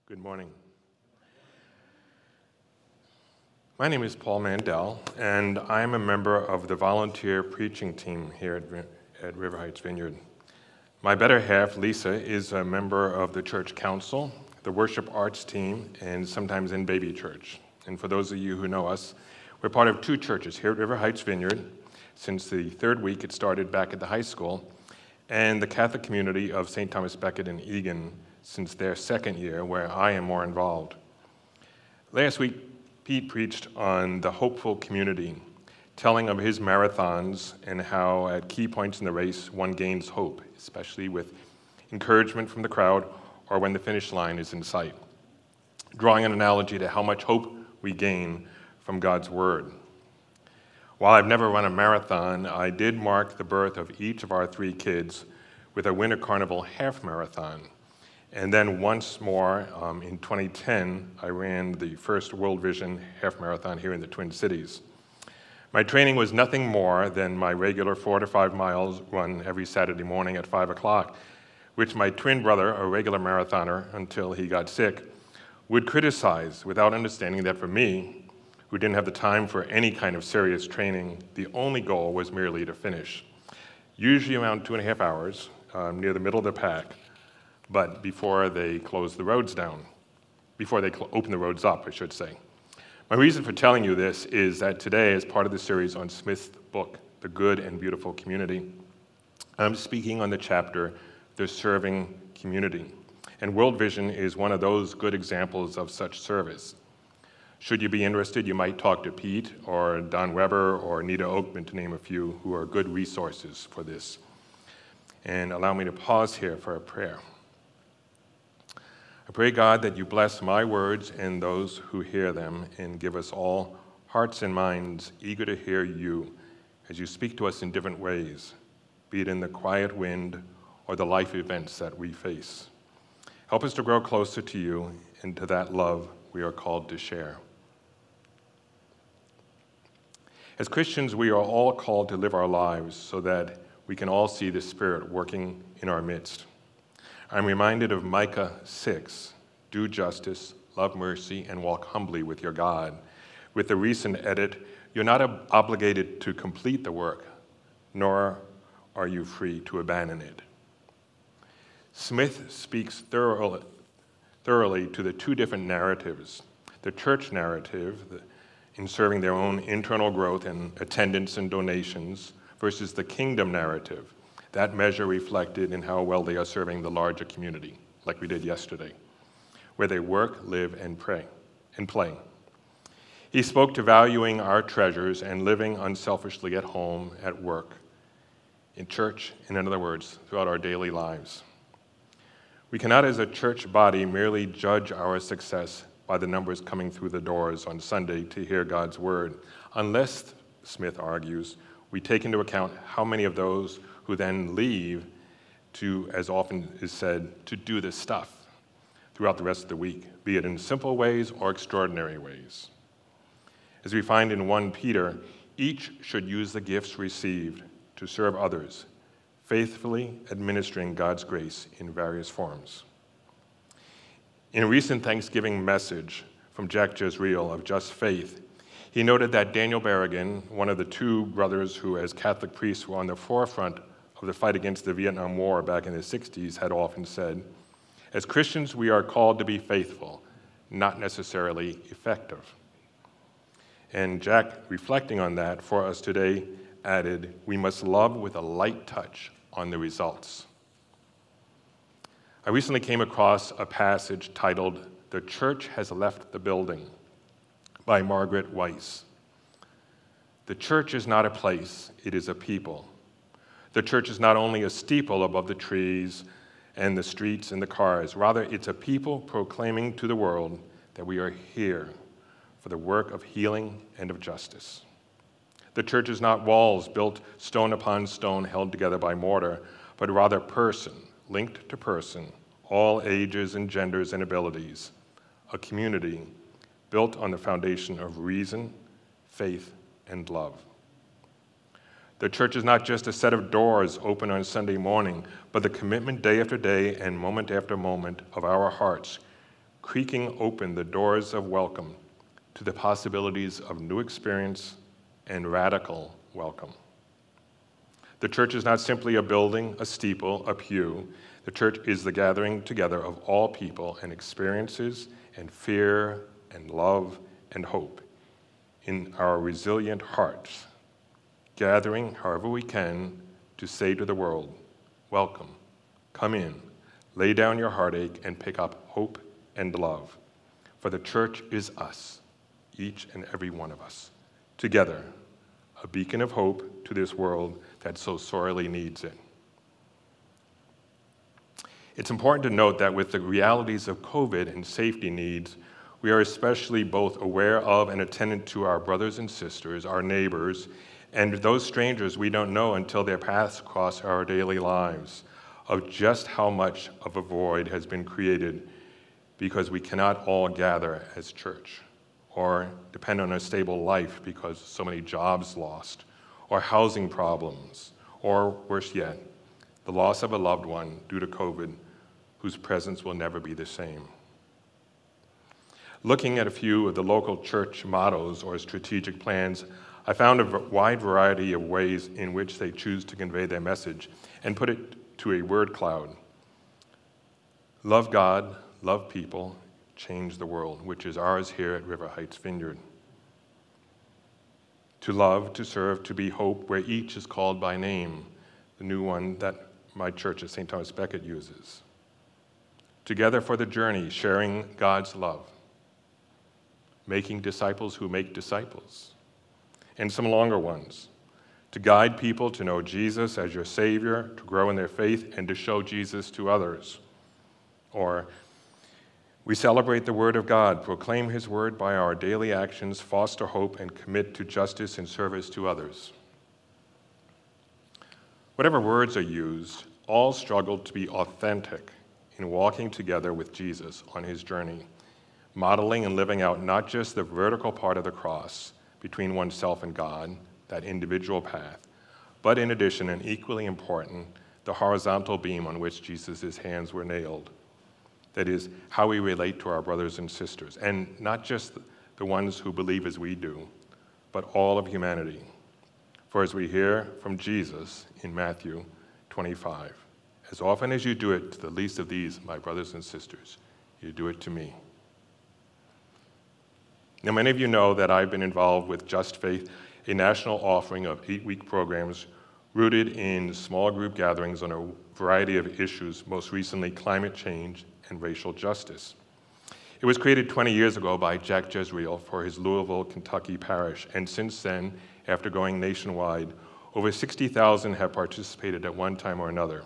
Good morning. My name is Paul Mandel, and I am a member of the volunteer preaching team here at River Heights Vineyard. My better half, Lisa, is a member of the church council, the worship arts team, and sometimes in baby church. And for those of you who know us, we're part of two churches here at River Heights Vineyard. Since the third week, it started back at the high school, and the Catholic community of St. Thomas Becket in Egan since their second year, where I am more involved. Last week, Pete preached on the hopeful community, telling of his marathons and how at key points in the race one gains hope, especially with encouragement from the crowd or when the finish line is in sight, drawing an analogy to how much hope we gain from God's Word. While I've never run a marathon, I did mark the birth of each of our three kids with a Winter Carnival half marathon. And then once more, in 2010, I ran the first World Vision half marathon here in the Twin Cities. My training was nothing more than my regular 4 to 5 miles run every Saturday morning at 5 o'clock, which my twin brother, a regular marathoner until he got sick, would criticize without understanding that for me, who didn't have the time for any kind of serious training, the only goal was merely to finish. Usually around 2.5 hours, near the middle of the pack, but before they close the roads down, before they open the roads up, I should say. My reason for telling you this is that today, as part of the series on Smith's book, The Good and Beautiful Community, I'm speaking on the chapter, The Serving Community. And World Vision is one of those good examples of such service. Should you be interested, you might talk to Pete or Don Weber or Nita Oakman, to name a few, who are good resources for this. And allow me to pause here for a prayer. I pray, God, that you bless my words and those who hear them and give us all hearts and minds eager to hear you as you speak to us in different ways, be it in the quiet wind or the life events that we face. Help us to grow closer to you and to that love we are called to share. As Christians, we are all called to live our lives so that we can all see the Spirit working in our midst. I'm reminded of Micah 6, do justice, love mercy, and walk humbly with your God. With the recent edit, you're not obligated to complete the work, nor are you free to abandon it. Smith speaks thoroughly to the two different narratives, the church narrative in serving their own internal growth and attendance and donations versus the kingdom narrative, that measure reflected in how well they are serving the larger community, like we did yesterday, where they work, live, and pray and play. He spoke to valuing our treasures and living unselfishly at home, at work, in church, and in other words, throughout our daily lives. We cannot, as a church body, merely judge our success by the numbers coming through the doors on Sunday to hear God's word, unless, Smith argues, we take into account how many of those who then leave to, as often is said, to do this stuff throughout the rest of the week, be it in simple ways or extraordinary ways. As we find in 1 Peter, each should use the gifts received to serve others, faithfully administering God's grace in various forms. In a recent Thanksgiving message from Jack Jezreel of Just Faith, he noted that Daniel Berrigan, one of the two brothers who as Catholic priests were on the forefront of the fight against the Vietnam War back in the 60s, had often said, as Christians, we are called to be faithful, not necessarily effective. And Jack, reflecting on that for us today, added, we must love with a light touch on the results. I recently came across a passage titled, The Church Has Left the Building, by Margaret Weiss. The church is not a place, it is a people. The church is not only a steeple above the trees and the streets and the cars. Rather, it's a people proclaiming to the world that we are here for the work of healing and of justice. The church is not walls built stone upon stone held together by mortar, but rather person, linked to person, all ages and genders and abilities, a community built on the foundation of reason, faith, and love. The church is not just a set of doors open on Sunday morning, but the commitment day after day and moment after moment of our hearts, creaking open the doors of welcome to the possibilities of new experience and radical welcome. The church is not simply a building, a steeple, a pew. The church is the gathering together of all people and experiences and fear and love and hope in our resilient hearts, gathering however we can to say to the world, welcome, come in, lay down your heartache and pick up hope and love. For the church is us, each and every one of us, together, a beacon of hope to this world that so sorely needs it. It's important to note that with the realities of COVID and safety needs, we are especially both aware of and attentive to our brothers and sisters, our neighbors, and those strangers we don't know until their paths cross our daily lives, of just how much of a void has been created because we cannot all gather as church, or depend on a stable life because so many jobs lost, or housing problems, or worse yet, the loss of a loved one due to COVID whose presence will never be the same. Looking at a few of the local church mottos or strategic plans, I found a wide variety of ways in which they choose to convey their message and put it to a word cloud. Love God, love people, change the world, which is ours here at River Heights Vineyard. To love, to serve, to be hope, where each is called by name, the new one that my church at St. Thomas Becket uses. Together for the journey, sharing God's love. Making disciples who make disciples. And some longer ones. To guide people to know Jesus as your Savior, to grow in their faith, and to show Jesus to others. Or, we celebrate the Word of God, proclaim His Word by our daily actions, foster hope, and commit to justice and service to others. Whatever words are used, all struggle to be authentic in walking together with Jesus on His journey, modeling and living out not just the vertical part of the cross between oneself and God, that individual path, but in addition, and equally important, the horizontal beam on which Jesus' hands were nailed. That is, how we relate to our brothers and sisters, and not just the ones who believe as we do, but all of humanity. For as we hear from Jesus in Matthew 25, as often as you do it to the least of these, my brothers and sisters, you do it to me. Now, many of you know that I've been involved with Just Faith, a national offering of 8-week programs rooted in small group gatherings on a variety of issues, most recently climate change and racial justice. It was created 20 years ago by Jack Jezreel for his Louisville, Kentucky parish, and since then, after going nationwide, over 60,000 have participated at one time or another.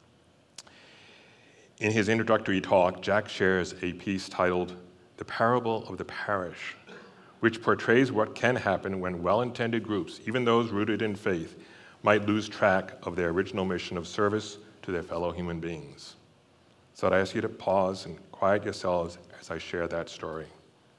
In his introductory talk, Jack shares a piece titled, "The Parable of the Parish," which portrays what can happen when well-intended groups, even those rooted in faith, might lose track of their original mission of service to their fellow human beings. So I'd ask you to pause and quiet yourselves as I share that story.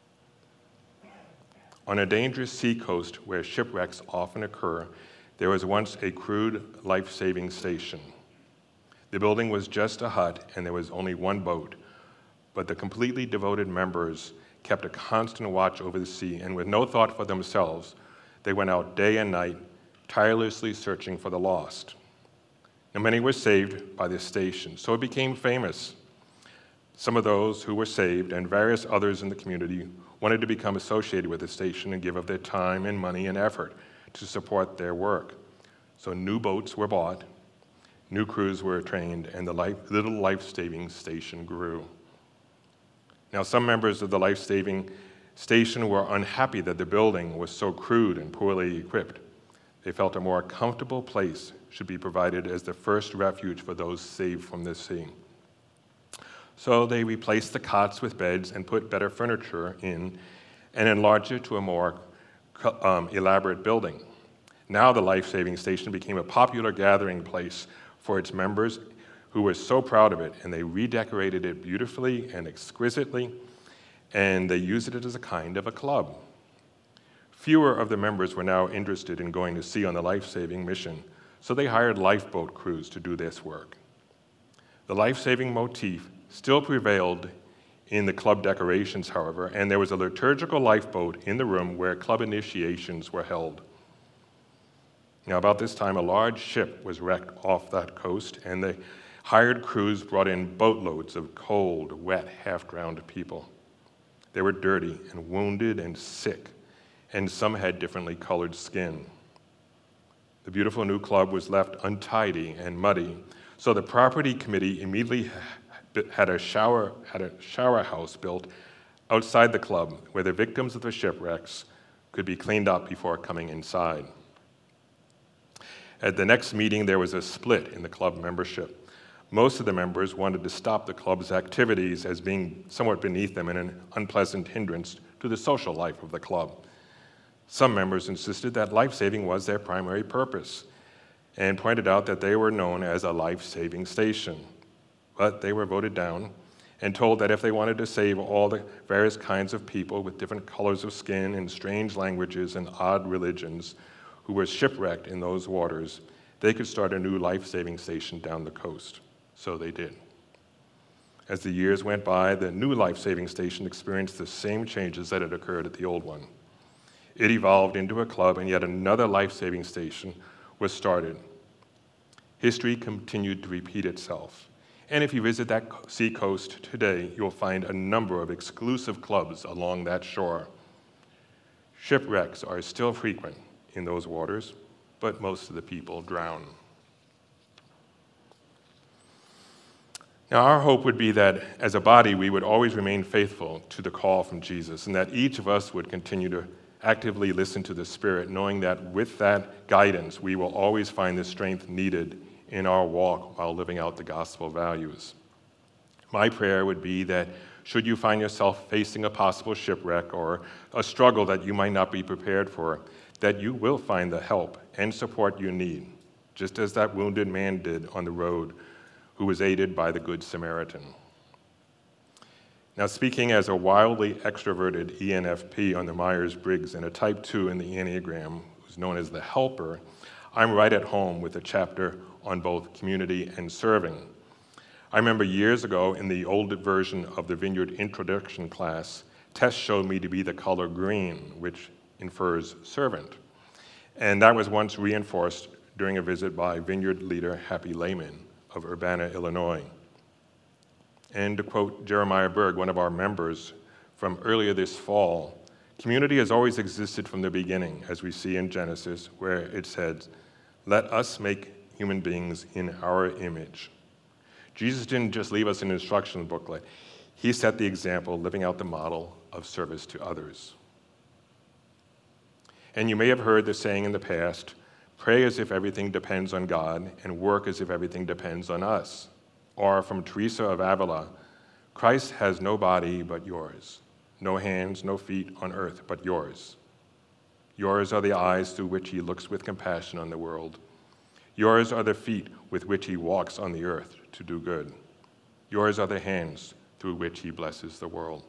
On a dangerous seacoast where shipwrecks often occur, there was once a crude life-saving station. The building was just a hut and there was only one boat, but the completely devoted members kept a constant watch over the sea, and with no thought for themselves, they went out day and night, tirelessly searching for the lost. And many were saved by this station, so it became famous. Some of those who were saved and various others in the community wanted to become associated with the station and give of their time and money and effort to support their work. So new boats were bought, new crews were trained, and the little life-saving station grew. Now, some members of the life-saving station were unhappy that the building was so crude and poorly equipped. They felt a more comfortable place should be provided as the first refuge for those saved from the sea. So they replaced the cots with beds and put better furniture in and enlarged it to a more elaborate building. Now the life-saving station became a popular gathering place for its members who were so proud of it, and they redecorated it beautifully and exquisitely, and they used it as a kind of a club. Fewer of the members were now interested in going to sea on the life-saving mission, so they hired lifeboat crews to do this work. The life-saving motif still prevailed in the club decorations, however, and there was a liturgical lifeboat in the room where club initiations were held. Now, about this time, a large ship was wrecked off that coast, and the hired crews brought in boatloads of cold, wet, half-drowned people. They were dirty and wounded and sick, and some had differently colored skin. The beautiful new club was left untidy and muddy, so the property committee immediately had a shower house built outside the club where the victims of the shipwrecks could be cleaned up before coming inside. At the next meeting, there was a split in the club membership. Most of the members wanted to stop the club's activities as being somewhat beneath them and an unpleasant hindrance to the social life of the club. Some members insisted that life-saving was their primary purpose and pointed out that they were known as a life-saving station. But they were voted down and told that if they wanted to save all the various kinds of people with different colors of skin and strange languages and odd religions who were shipwrecked in those waters, they could start a new life-saving station down the coast. So they did. As the years went by, the new life-saving station experienced the same changes that had occurred at the old one. It evolved into a club, and yet another life-saving station was started. History continued to repeat itself. And if you visit that seacoast today, you'll find a number of exclusive clubs along that shore. Shipwrecks are still frequent in those waters, but most of the people drown. Now, our hope would be that as a body, we would always remain faithful to the call from Jesus, and that each of us would continue to actively listen to the Spirit, knowing that with that guidance, we will always find the strength needed in our walk while living out the gospel values. My prayer would be that should you find yourself facing a possible shipwreck or a struggle that you might not be prepared for, that you will find the help and support you need, just as that wounded man did on the road who was aided by the Good Samaritan. Now, speaking as a wildly extroverted ENFP on the Myers-Briggs and a type 2 in the Enneagram, who's known as the helper, I'm right at home with a chapter on both community and serving. I remember years ago in the old version of the Vineyard Introduction class, Tess showed me to be the color green, which infers servant. And that was once reinforced during a visit by Vineyard leader Happy Lehman of Urbana, Illinois. And to quote Jeremiah Berg, one of our members from earlier this fall, community has always existed from the beginning, as we see in Genesis, where it says, "Let us make human beings in our image." Jesus didn't just leave us an instruction booklet. He set the example, living out the model of service to others. And you may have heard the saying in the past, pray as if everything depends on God and work as if everything depends on us. Or from Teresa of Avila, Christ has no body but yours, no hands, no feet on earth but yours. Yours are the eyes through which he looks with compassion on the world. Yours are the feet with which he walks on the earth to do good. Yours are the hands through which he blesses the world.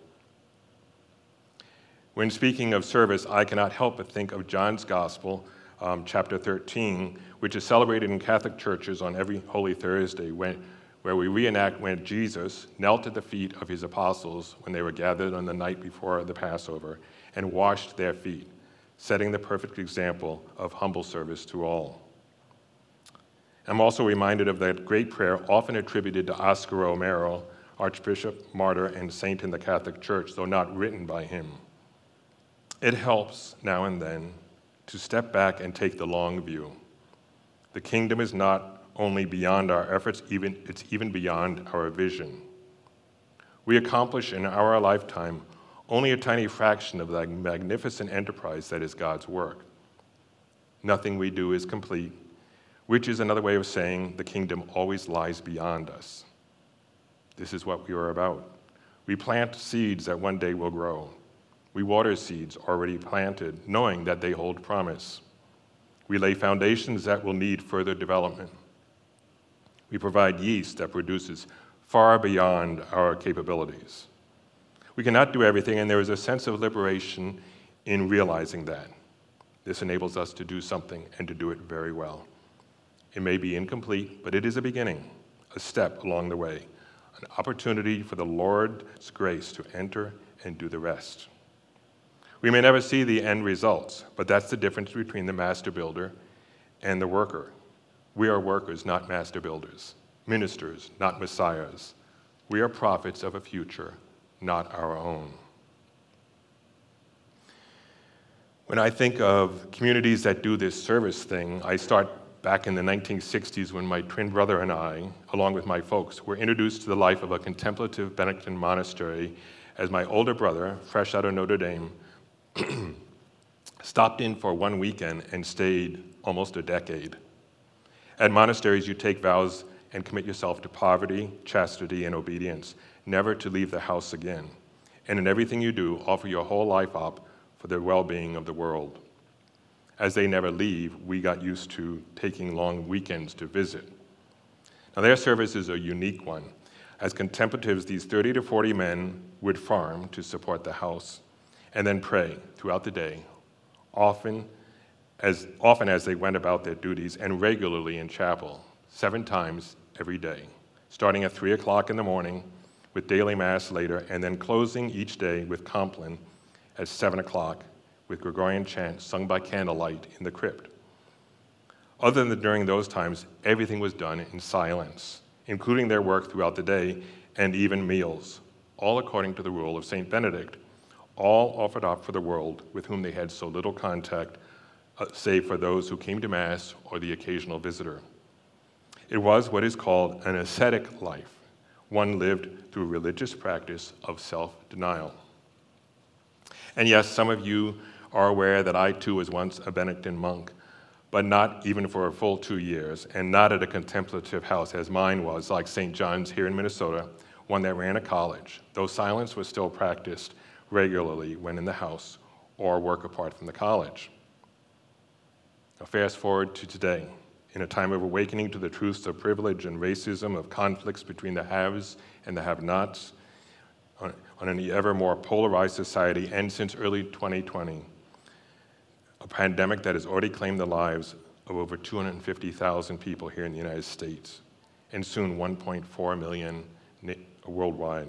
When speaking of service, I cannot help but think of John's Gospel, chapter 13, which is celebrated in Catholic churches on every Holy Thursday, where we reenact when Jesus knelt at the feet of his apostles when they were gathered on the night before the Passover and washed their feet, setting the perfect example of humble service to all. I'm also reminded of that great prayer often attributed to Oscar Romero, Archbishop, martyr, and saint in the Catholic Church, though not written by him. It helps now and then to step back and take the long view. The kingdom is not only beyond our efforts, it's even beyond our vision. We accomplish in our lifetime only a tiny fraction of the magnificent enterprise that is God's work. Nothing we do is complete, which is another way of saying the kingdom always lies beyond us. This is what we are about. We plant seeds that one day will grow. We water seeds already planted, knowing that they hold promise. We lay foundations that will need further development. We provide yeast that produces far beyond our capabilities. We cannot do everything, and there is a sense of liberation in realizing that. This enables us to do something and to do it very well. It may be incomplete, but it is a beginning, a step along the way, an opportunity for the Lord's grace to enter and do the rest. We may never see the end results, but that's the difference between the master builder and the worker. We are workers, not master builders, ministers, not messiahs. We are prophets of a future, not our own. When I think of communities that do this service thing, I start back in the 1960s when my twin brother and I, along with my folks, were introduced to the life of a contemplative Benedictine monastery as my older brother, fresh out of Notre Dame, stopped in for one weekend and stayed almost a decade. At monasteries, you take vows and commit yourself to poverty, chastity, and obedience, never to leave the house again. And in everything you do, offer your whole life up for the well-being of the world. As they never leave, we got used to taking long weekends to visit. Now, their service is a unique one. As contemplatives, these 30 to 40 men would farm to support the house and then pray throughout the day, often as they went about their duties and regularly in chapel, 7 times every day, starting at 3 o'clock in the morning with daily mass later, and then closing each day with Compline at 7 o'clock with Gregorian chant sung by candlelight in the crypt. Other than during those times, everything was done in silence, including their work throughout the day and even meals, all according to the rule of St. Benedict, all offered up for the world with whom they had so little contact, save for those who came to Mass or the occasional visitor. It was what is called an ascetic life, one lived through religious practice of self-denial. And yes, some of you are aware that I too was once a Benedictine monk, but not even for a full 2 years, and not at a contemplative house as mine was, like St. John's here in Minnesota, one that ran a college, though silence was still practiced regularly when in the house or work apart from the college. Now fast forward to today, in a time of awakening to the truths of privilege and racism, of conflicts between the haves and the have-nots, on an ever more polarized society, and since early 2020, a pandemic that has already claimed the lives of over 250,000 people here in the United States, and soon 1.4 million worldwide.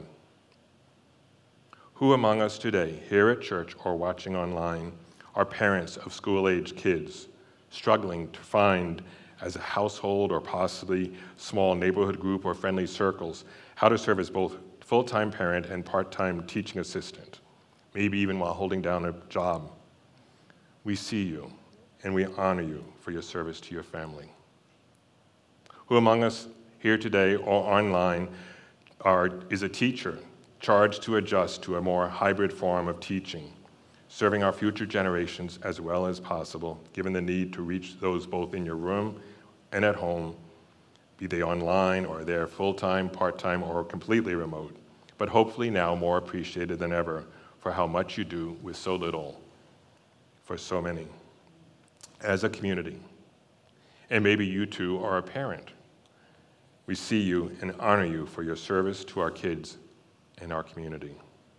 Who among us today, here at church or watching online, are parents of school-age kids, struggling to find, as a household or possibly small neighborhood group or friendly circles, how to serve as both full-time parent and part-time teaching assistant, maybe even while holding down a job? We see you and we honor you for your service to your family. Who among us here today or online is a teacher charged to adjust to a more hybrid form of teaching, serving our future generations as well as possible, given the need to reach those both in your room and at home, be they online or they're full-time, part-time, or completely remote, but hopefully now more appreciated than ever for how much you do with so little for so many as a community. And maybe you too are a parent. We see you and honor you for your service to our kids and our community.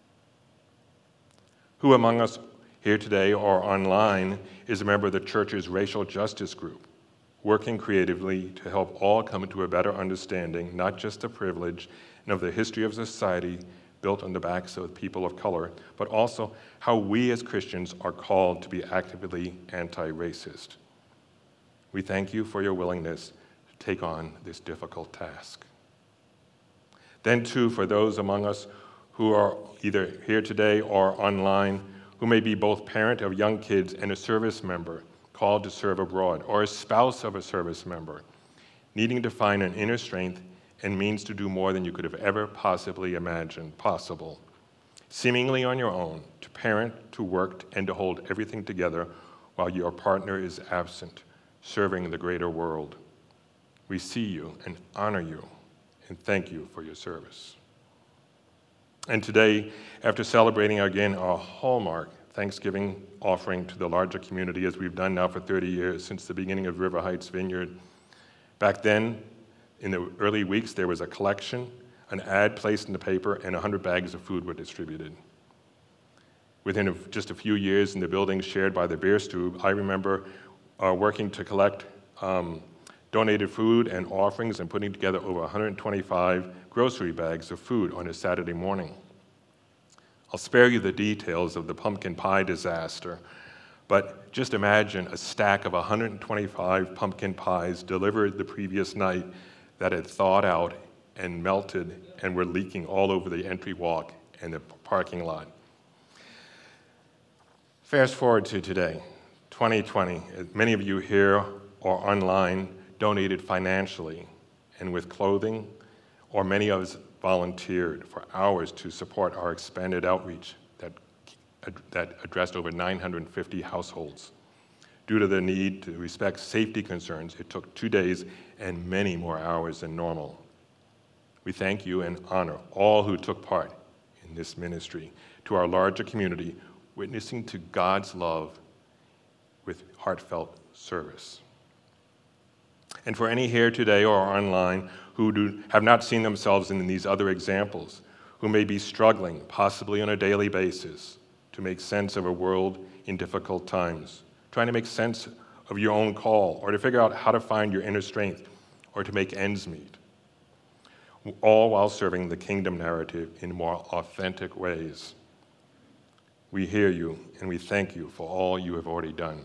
Who among us here today or online is a member of the church's racial justice group, working creatively to help all come to a better understanding, not just of privilege and of the history of society built on the backs of people of color, but also how we as Christians are called to be actively anti-racist. We thank you for your willingness to take on this difficult task. Then too, for those among us who are either here today or online, who may be both parent of young kids and a service member called to serve abroad, or a spouse of a service member, needing to find an inner strength and means to do more than you could have ever possibly imagined possible, seemingly on your own, to parent, to work, and to hold everything together while your partner is absent, serving the greater world. We see you and honor you and thank you for your service. And today, after celebrating again our hallmark Thanksgiving offering to the larger community, as we've done now for 30 years since the beginning of River Heights Vineyard, back then, in the early weeks, there was a collection, an ad placed in the paper, and 100 bags of food were distributed. Within just a few years in the building shared by the Bierstube, I remember working to collect donated food and offerings and putting together over 125 grocery bags of food on a Saturday morning. I'll spare you the details of the pumpkin pie disaster, but just imagine a stack of 125 pumpkin pies delivered the previous night that had thawed out and melted and were leaking all over the entry walk and the parking lot. Fast forward to today, 2020. Many of you here or online donated financially and with clothing, or many of us volunteered for hours to support our expanded outreach that addressed over 950 households. Due to the need to respect safety concerns, it took 2 days and many more hours than normal. We thank you and honor all who took part in this ministry to our larger community, witnessing to God's love with heartfelt service. And for any here today or online who have not seen themselves in these other examples, who may be struggling, possibly on a daily basis, to make sense of a world in difficult times, trying to make sense of your own call, or to figure out how to find your inner strength, or to make ends meet, all while serving the kingdom narrative in more authentic ways. We hear you, and we thank you for all you have already done.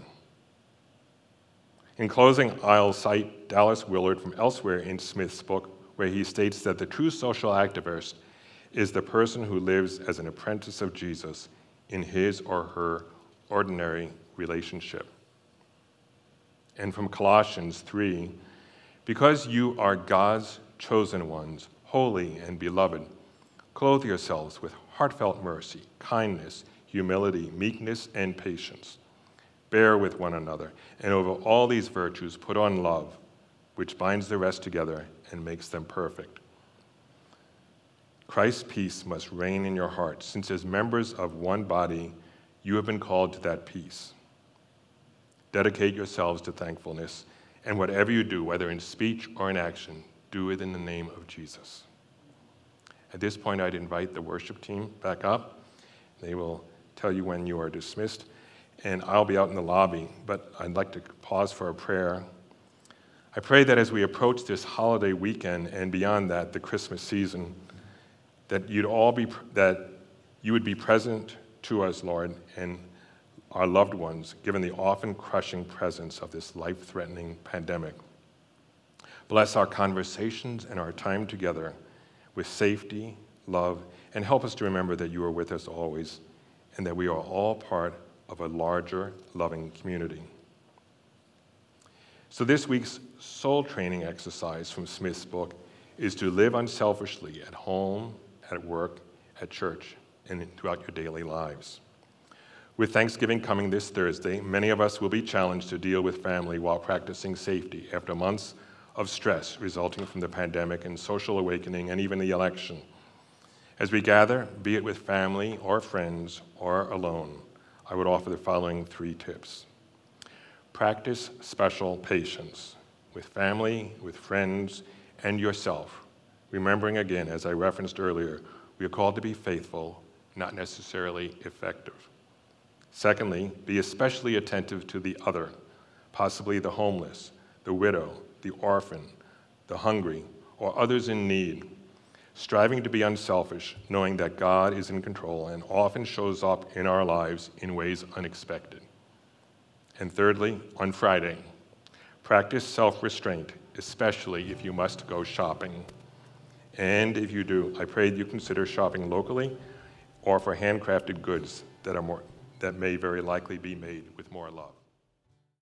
In closing, I'll cite Dallas Willard from elsewhere in Smith's book, where he states that the true social activist is the person who lives as an apprentice of Jesus in his or her ordinary relationship. And from Colossians 3, because you are God's chosen ones, holy and beloved, clothe yourselves with heartfelt mercy, kindness, humility, meekness, and patience. Bear with one another, and over all these virtues put on love, which binds the rest together and makes them perfect. Christ's peace must reign in your hearts, since as members of one body, you have been called to that peace. Dedicate yourselves to thankfulness, and whatever you do, whether in speech or in action, do it in the name of Jesus. At this point, I'd invite the worship team back up. They will tell you when you are dismissed, and I'll be out in the lobby, but I'd like to pause for a prayer. I pray that as we approach this holiday weekend and beyond that, the Christmas season, that you would be present to us, Lord, and our loved ones, given the often crushing presence of this life-threatening pandemic. Bless our conversations and our time together with safety, love, and help us to remember that you are with us always and that we are all part of a larger, loving community. So this week's soul training exercise from Smith's book is to live unselfishly at home, at work, at church, and throughout your daily lives. With Thanksgiving coming this Thursday, many of us will be challenged to deal with family while practicing safety after months of stress resulting from the pandemic and social awakening and even the election. As we gather, be it with family or friends or alone, I would offer the following 3 tips. Practice special patience with family, with friends, and yourself, remembering again, as I referenced earlier, we are called to be faithful, not necessarily effective. Secondly, be especially attentive to the other, possibly the homeless, the widow, the orphan, the hungry, or others in need, striving to be unselfish, knowing that God is in control and often shows up in our lives in ways unexpected. And thirdly, on Friday, practice self-restraint, especially if you must go shopping. And if you do, I pray that you consider shopping locally or for handcrafted goods that may very likely be made with more love.